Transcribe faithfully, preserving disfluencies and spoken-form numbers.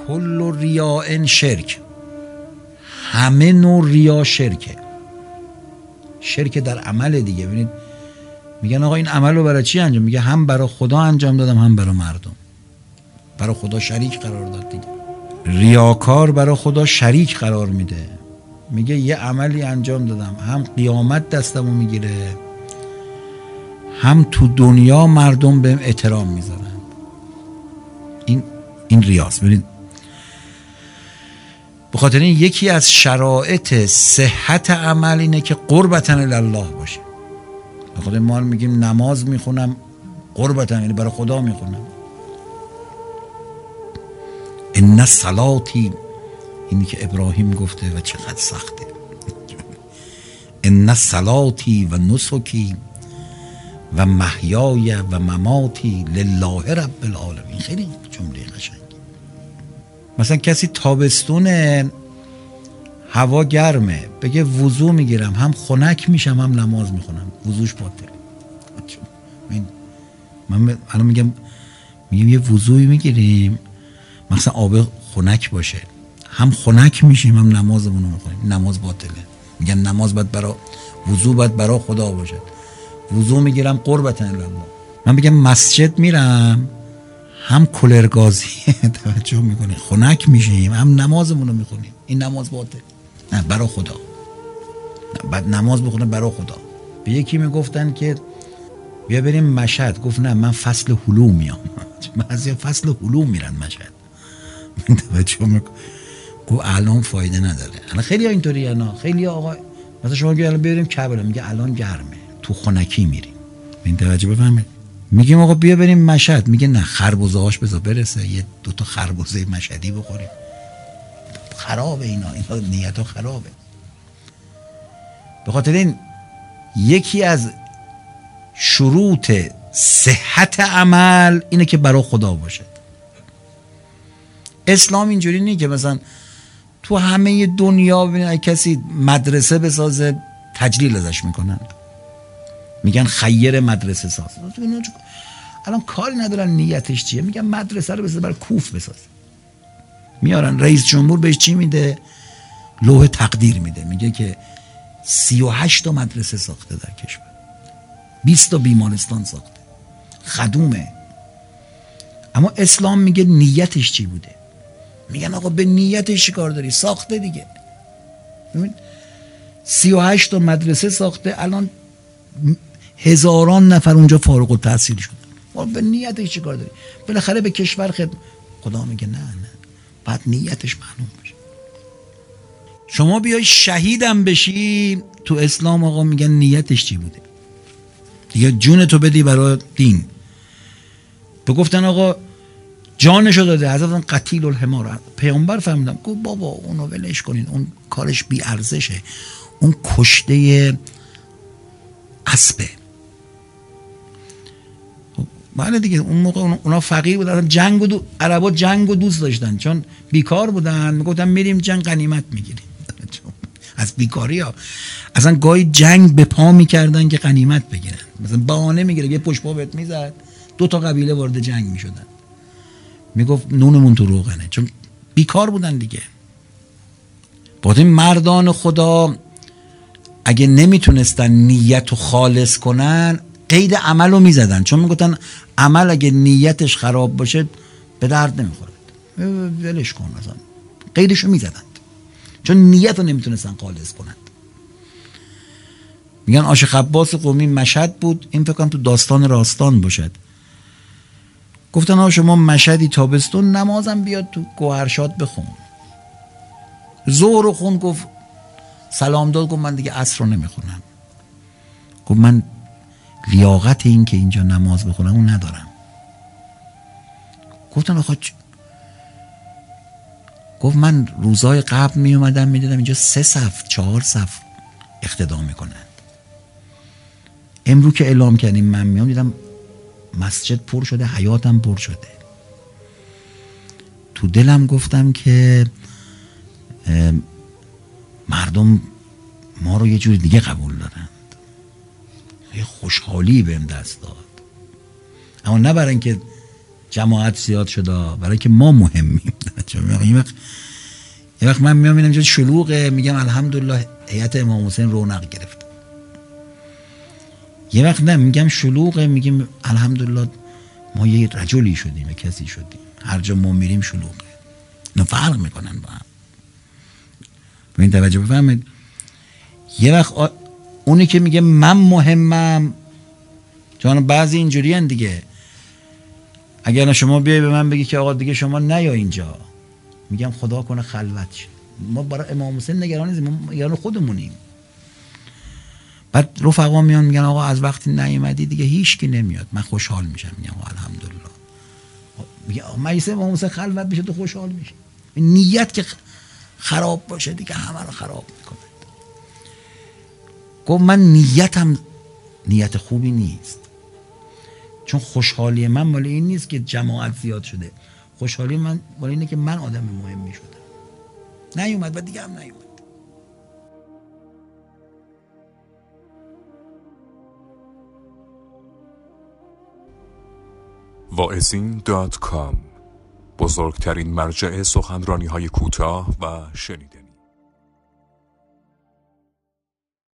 کل ریاء شرک، همه نوع ریا شرکه. شرک در عمل دیگه. ببینید میگن آقا این عمل رو برای چی انجام؟ میگه هم برای خدا انجام دادم هم برای مردم. برای خدا شریک قرار داد دیگه. ریاکار برای خدا شریک قرار میده، میگه یه عملی انجام دادم هم قیامت دستمو میگیره هم تو دنیا مردم بهم احترام میذارن. این این ریاست. ببینید به خاطر این یکی از شرایط صحت عمل اینه که قربتن الله باشه. به خاطر ما میگیم نماز میخونم قربتن، یعنی برای خدا میخونم. ان صلاتی، اینی که ابراهیم گفته و چقدر سخته. ان صلاتی و نسکی و محیای و مماتی لله رب العالمین. خیلی جمله قشنگی. مثلا کسی تابستون هوا گرمه بگه وضو میگیرم، هم خنک میشم هم نماز میخونم، وضوش باطل. من الان میگم میگم یه وضوی میگیریم مثلا آب خنک باشه، هم خنک میشیم هم نمازمون رو میخونیم، نماز باطله. میگن نماز باید برای وضو باید برای خدا باشه. وضو میگیرم قربتن الله. من بگم مسجد میرم هم کولرگازی توجه میکنیم خنک میشیم هم نمازمون رو میخونیم، این نماز باطل. نه برای خدا. نه بعد نماز بخونه برای خدا. به یکی میگفتن که بیا بریم مشهد، گفت نه من فصل هلو میام. بعضی فصل هلو میرن مشهد. من توجه میکنم گفت الان فایده نداره. الان خیلی ها اینطوری انا خیلی ها آقا مثلا شما که الان بریم کربلا میگه الان گرمه تو خنکی میریم. این توجه بفهمید. میگیم آقا بیا بریم مشهد، میگه نه خربزه هاش بذار برسه یه دو تا خربزه مشهدی بخوریم. خرابه اینا، اینا نیت‌ها خرابه. به خاطر این یکی از شروط صحت عمل اینه که برای خدا باشه. اسلام اینجوری نیست که مثلا تو همه دنیا ببینید کسی مدرسه بسازه تجلیل ازش میکنن، میگن خیر مدرسه ساز. الان کاری ندارن نیتش چیه، میگن مدرسه رو بسازه برای کوف بسازه. میارن رئیس جمهور بهش چی میده؟ لوح تقدیر میده، میگه که سی و هشت تا مدرسه ساخته در کشور، بیست تا بیمارستان ساخته، خدومه. اما اسلام میگه نیتش چی بوده. میگن آقا به نیتش چی کار داری؟ ساخته دیگه. ببین سی و هشت تا مدرسه ساخته، الان هزاران نفر اونجا فارغ التحصیل شدن. به نیتش چی کار داری؟ بالاخره به کشور خدمت. خدا میگه نه نه، بعد نیتش معلوم بشه. شما بیای شهیدم بشی تو اسلام آقا میگن نیتش چی بوده. دیگه جون تو بدی برای دین. به گفتن آقا جانشو داده حضرت قتیل الحمار. پیامبر فهمیدم گفت بابا اونو ولش کنین، اون کارش بی ارزشه، اون کشته اسبه. بله دیگه اون موقع اونا فقیر بودن، جنگ و دو... عربا جنگ و دوست داشتن چون بیکار بودن، میگفتن میریم جنگ غنیمت میگیریم. از بیکاری ها اصلا گاهی جنگ به پا میکردن که غنیمت بگیرن. مثلا بهانه میگیره یه پشت پا بهت میزد، دو تا قبیله وارد جنگ میشدن، میگفت نونمون تو روغنه، چون بیکار بودن دیگه. با این مردان خدا اگه نمیتونستن نیت رو خالص کنن قید عمل رو میزدن، چون میگفتن عمل اگه نیتش خراب باشه به درد نمیخوره، ولش کن. مثلا قیدش رو میزدن چون نیت رو نمیتونستن خالص کنند. میگن عاشق عباس قمی مشهد بود، این فکر کنم تو داستان راستان باشد. گفتن آقا شما مشهدی تابستون، نمازم بیاد تو گوهرشاد بخون. ظهر رو خون، گفت سلام داد، گفت من دیگه عصر رو نمیخونم. گفت من لیاقت این که اینجا نماز بخونم اون ندارم. گفتن آقا چ... گفت من روزای قبل می اومدم می دیدم اینجا سه صف چهار صف اقتدا میکنند. امرو که اعلام کردیم من میام دیدم مسجد پر شده، حیاتم پر شده. تو دلم گفتم که مردم ما رو یه جور دیگه قبول دارند. یه خوشحالی بهم دست داد، اما نه برای اینکه جماعت زیاد شده، برای که ما مهمیم. یه وقت یه وقت من میام اینجا شلوغه، میگم الحمدلله هیئت امام حسین رونق گرفت. یه وقت نه میگم شلوغه، میگیم الحمدلله ما یه رجلی شدیم، یه کسی شدیم. هر جا ما میریم شلوغه. اینا فرق میکنن با هم. به این توجه بفهمید. یه وقت آ... اونی که میگه من مهمم، چون بعضی اینجوری هن دیگه. اگر شما بیای به من بگی که آقا دیگه شما نیا اینجا، میگم خدا کنه خلوت شه. ما برای امام حسین نگران نیستیم، ما نگران خودمونیم. بعد رفقا میان میگن آقا از وقتی نیومدی دیگه هیچ کی نمیاد. من خوشحال میشم، میگم الحمدلله. میگه مجلس امام حسین خلوت بشه تو خوشحال میشی. نیت که خراب باشه دیگه همه رو خراب میکنه. گفت من نیتم نیت خوبی نیست، چون خوشحالی من مال این نیست که جماعت زیاد شده. خوشحالی من مال اینه که من آدم مهمی شدم. نیومد و دیگه هم نیومد. واعظین دات کام، بزرگترین مرجع سخنرانی‌های کوتاه و شنیده.